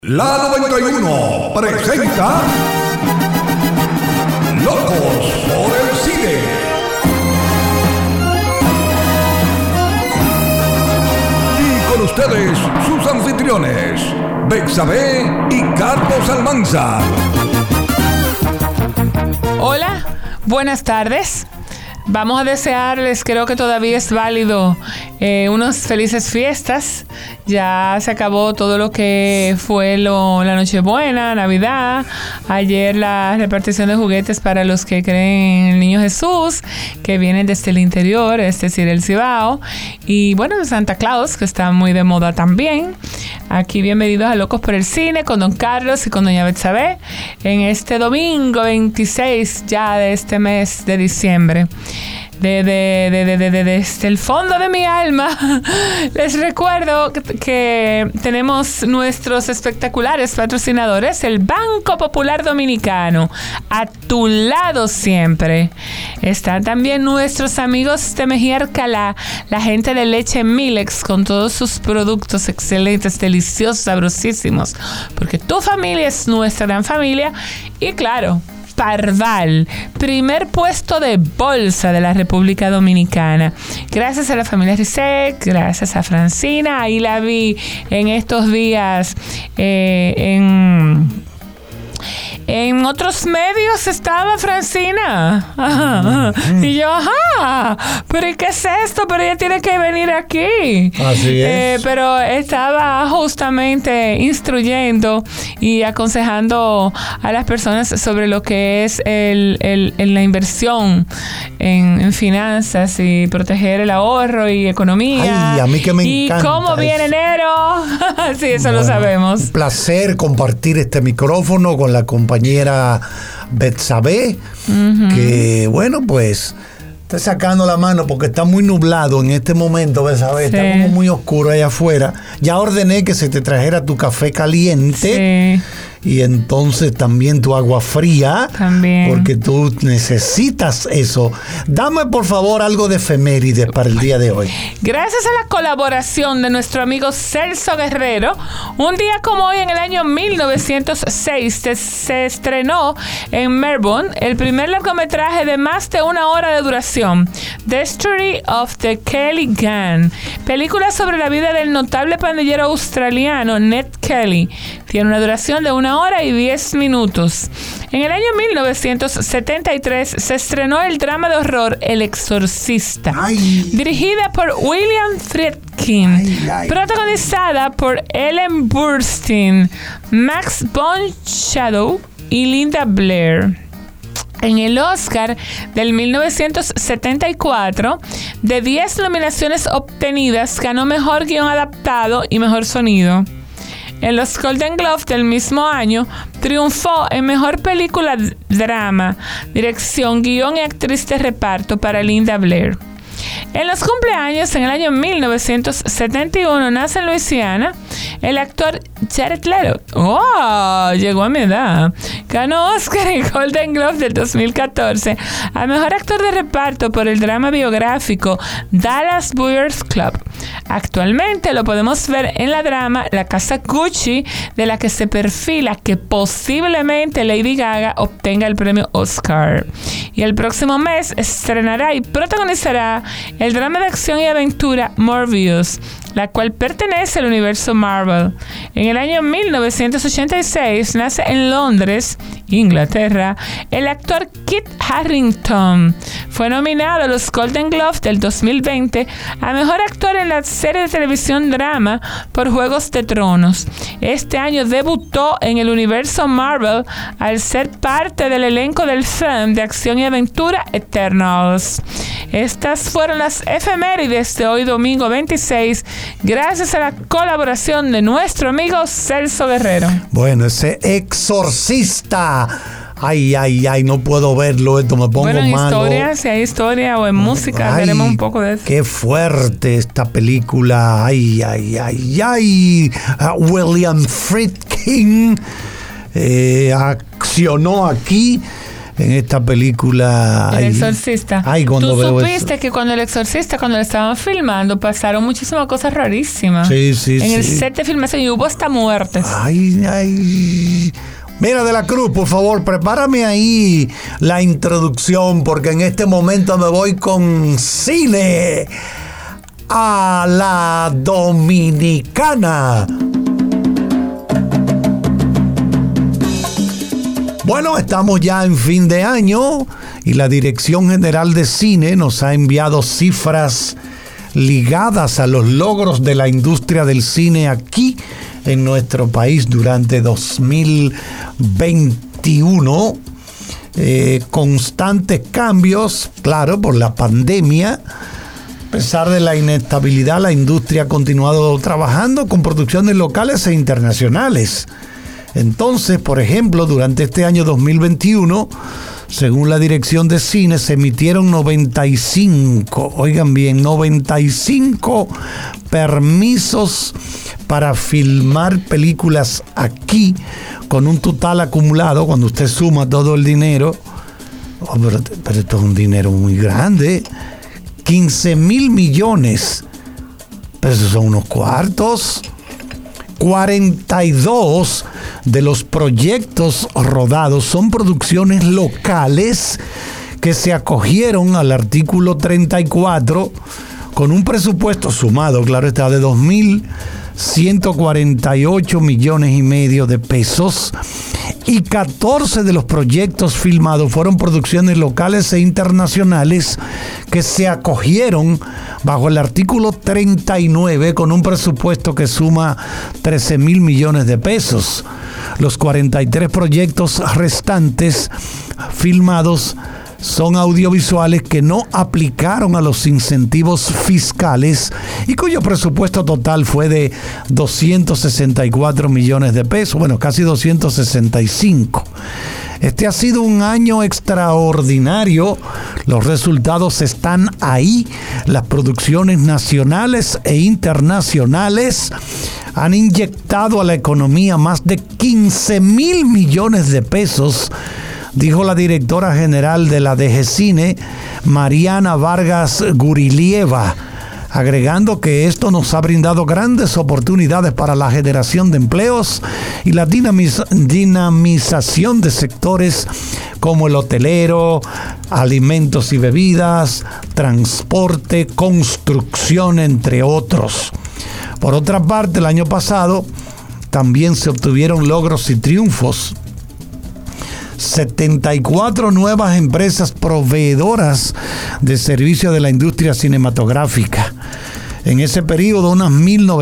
La 91 presenta Locos por el Cine. Y con ustedes, sus anfitriones, Betsabe y Carlos Almanza. Hola, buenas tardes. Vamos a desearles, creo que todavía es válido, unas felices fiestas. Ya se acabó todo lo que fue la Nochebuena, Navidad. Ayer la repartición de juguetes para los que creen en el Niño Jesús, que vienen desde el interior, es decir, el Cibao. Y bueno, Santa Claus, que está muy de moda también. Aquí bienvenidos a Locos por el Cine con Don Carlos y con Doña Betsabe en este domingo 26 ya de este mes de diciembre. Desde el fondo de mi alma les recuerdo que tenemos nuestros espectaculares patrocinadores, el Banco Popular Dominicano, a tu lado siempre. Están también nuestros amigos de Mejía Alcalá, la gente de Leche Milex, con todos sus productos excelentes, deliciosos, sabrosísimos, porque tu familia es nuestra gran familia. Y claro, Parval, primer puesto de bolsa de la República Dominicana. Gracias a la familia Risek, gracias a Francina. Ahí la vi en estos días en otros medios estaba Francina. Y yo, pero ¿y qué es esto? Pero ella tiene que venir aquí. Así es. Pero estaba justamente instruyendo y aconsejando a las personas sobre lo que es la inversión en finanzas y proteger el ahorro y economía. Ay, a mí que me encanta. ¿Y cómo viene enero? Sí, eso lo sabemos. Un placer compartir este micrófono con la compañera Betsabe, que bueno, pues está sacando la mano porque está muy nublado en este momento, Betsabe, sí. Está como muy oscuro allá afuera. Ya ordené que se te trajera tu café caliente. Sí. Y entonces también tu agua fría. También. Porque tú necesitas eso. Dame, por favor, algo de efemérides para el día de hoy. Gracias a la colaboración de nuestro amigo Celso Guerrero, un día como hoy en el año 1906 se estrenó en Melbourne el primer largometraje de más de 1 hora de duración, The Story of the Kelly Gang, película sobre la vida del notable pandillero australiano Ned Kelly. Tiene una duración de 1 hora y 10 minutos. En el año 1973 se estrenó el drama de horror El Exorcista, dirigida por William Friedkin, protagonizada por Ellen Burstyn, Max von Sydow y Linda Blair. En el Oscar del 1974, de 10 nominaciones obtenidas, ganó Mejor Guión Adaptado y Mejor Sonido. En los Golden Globes del mismo año, triunfó en Mejor Película Drama, Dirección, Guión y Actriz de Reparto para Linda Blair. En los cumpleaños, en el año 1971, nace en Luisiana el actor Jared Leto. Llegó a mi edad. Ganó Oscar y Golden Globe del 2014 a Mejor Actor de Reparto por el drama biográfico Dallas Buyers Club. Actualmente lo podemos ver en la drama La Casa Gucci, de la que se perfila que posiblemente Lady Gaga obtenga el premio Oscar. Y el próximo mes estrenará y protagonizará el drama de acción y aventura Morbius, la cual pertenece al universo Marvel. En el año 1986 nace en Londres, Inglaterra, el actor Kit Harington. Fue nominado a los Golden Globes del 2020 a Mejor Actor en la serie de televisión drama por Juegos de Tronos. Este año debutó en el universo Marvel al ser parte del elenco del film de acción y aventura Eternals. Estas fueron las efemérides de hoy domingo 26, gracias a la colaboración de nuestro amigo Celso Guerrero. Bueno, ese exorcista. Ay, no puedo verlo, esto me pongo malo. Bueno, en historia, si hay historia o en música, veremos un poco de eso. Qué fuerte esta película. William Friedkin accionó aquí en esta película. El Exorcista. Cuando ¿Tú supiste que cuando El Exorcista, cuando lo estaban filmando, pasaron muchísimas cosas rarísimas? Sí. En el set de filmación y hubo hasta muertes. Mira, De la Cruz, por favor, prepárame ahí la introducción, porque en este momento me voy con cine a la dominicana. Bueno, estamos ya en fin de año y la Dirección General de Cine nos ha enviado cifras ligadas a los logros de la industria del cine aquí en nuestro país durante 2021. Constantes cambios, claro, por la pandemia. A pesar de la inestabilidad, la industria ha continuado trabajando con producciones locales e internacionales. Entonces, por ejemplo, durante este año 2021, según la Dirección de Cine, se emitieron 95 permisos para filmar películas aquí, con un total acumulado, cuando usted suma todo el dinero, pero esto es un dinero muy grande, 15,000 millones, pero esos son unos cuartos. 42 de los proyectos rodados son producciones locales que se acogieron al artículo 34 con un presupuesto sumado, claro está, de 2.148 millones y medio de pesos, y 14 de los proyectos filmados fueron producciones locales e internacionales que se acogieron bajo el artículo 39 con un presupuesto que suma 13,000 millones de pesos. Los 43 proyectos restantes filmados son audiovisuales que no aplicaron a los incentivos fiscales y cuyo presupuesto total fue de 264 millones de pesos, bueno, casi 265. Este ha sido un año extraordinario. Los resultados están ahí. Las producciones nacionales e internacionales han inyectado a la economía más de 15,000 millones de pesos, dijo la directora general de la DGCine, Mariana Vargas Gurilieva, agregando que esto nos ha brindado grandes oportunidades para la generación de empleos y la dinamización de sectores como el hotelero, alimentos y bebidas, transporte, construcción, entre otros. Por otra parte, el año pasado también se obtuvieron logros y triunfos. 74 nuevas empresas proveedoras de servicios de la industria cinematográfica. En ese periodo, unas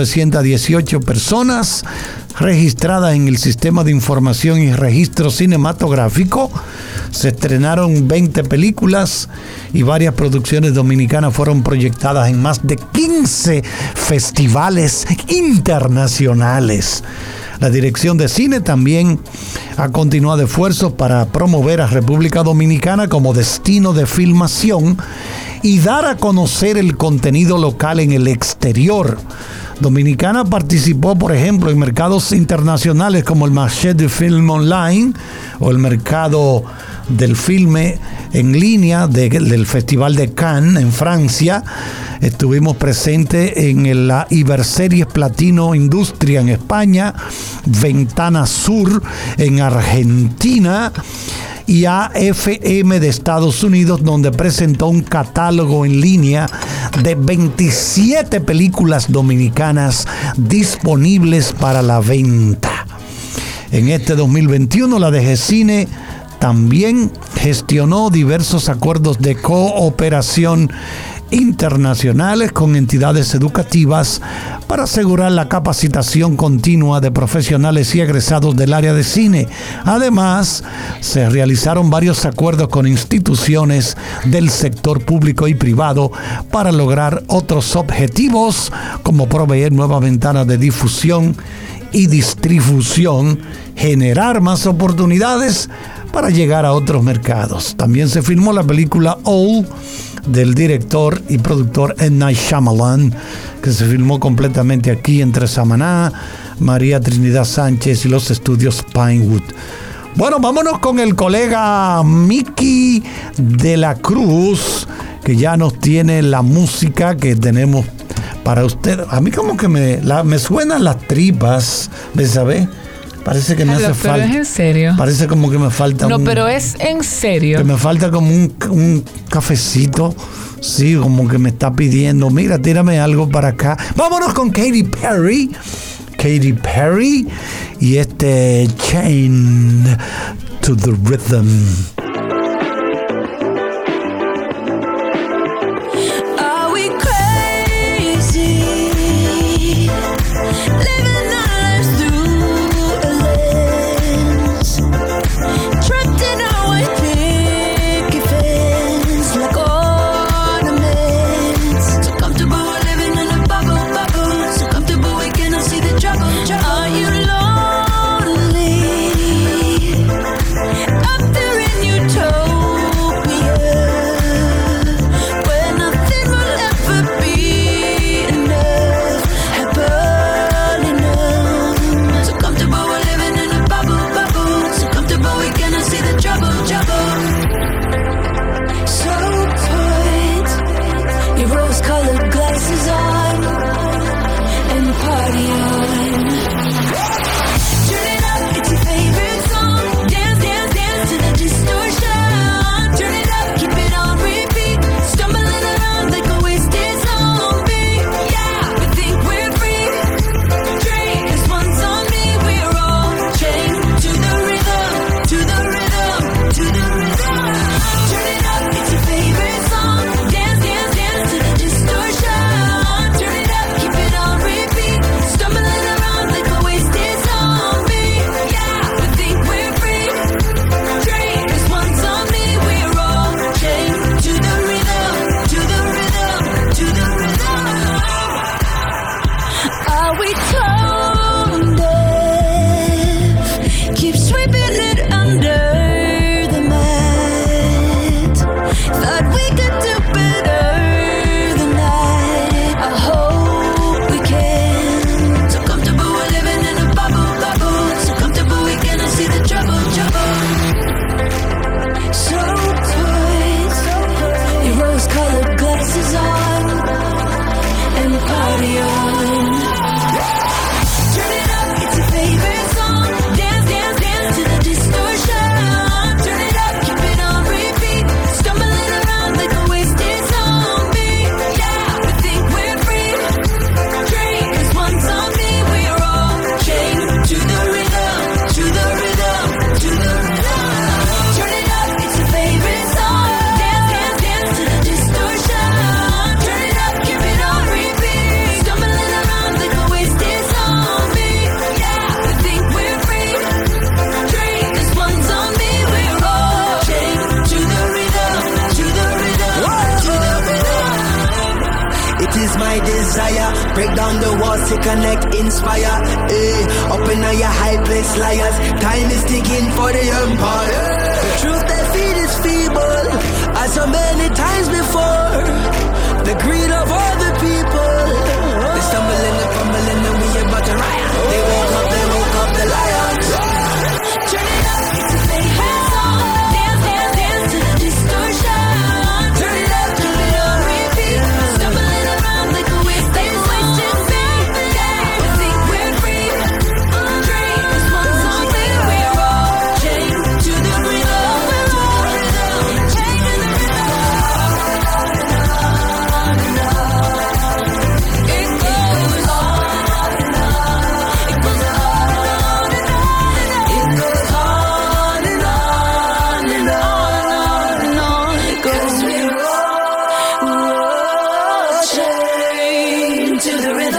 1.918 personas registradas en el Sistema de Información y Registro Cinematográfico. Se estrenaron 20 películas y varias producciones dominicanas fueron proyectadas en más de 15 festivales internacionales. La Dirección de Cine también ha continuado esfuerzos para promover a República Dominicana como destino de filmación y dar a conocer el contenido local en el exterior. Dominicana participó, por ejemplo, en mercados internacionales como el Marché du Film Online o el mercado del filme en línea del Festival de Cannes en Francia. Estuvimos presentes en la Iberseries Platino Industria en España, Ventana Sur en Argentina y AFM de Estados Unidos, donde presentó un catálogo en línea de 27 películas dominicanas disponibles para la venta. En este 2021, la DGCine también gestionó diversos acuerdos de cooperación internacionales con entidades educativas para asegurar la capacitación continua de profesionales y egresados del área de cine. Además, se realizaron varios acuerdos con instituciones del sector público y privado para lograr otros objetivos, como proveer nuevas ventanas de difusión y distribución, generar más oportunidades para llegar a otros mercados. También se filmó la película All del director y productor M. Night Shyamalan, que se filmó completamente aquí entre Samaná, María Trinidad Sánchez y los estudios Pinewood. Bueno, vámonos con el colega Mickey de la Cruz, que ya nos tiene la música que tenemos para usted. A mí como que me suenan las tripas, ¿sabes? Parece que me hace falta. Pero es en serio. Parece como que me falta pero es en serio. Que me falta como un cafecito. Sí, como que me está pidiendo, mira, tírame algo para acá. Vámonos con Katy Perry. Katy Perry y Chained to the Rhythm. Break down the walls to connect, inspire. Up in your high place, liars. Time is ticking for the empire. The truth they feed is feeble, as so many times before. The greed of all the people. They stumble and they fumble and then we about to riot. They woke up the lions. Turn it up, it's a favorite song. Dance, dance, dance to the distortion. Turn it up, keep it on repeat. Stumbling around like a waste. To the rhythm.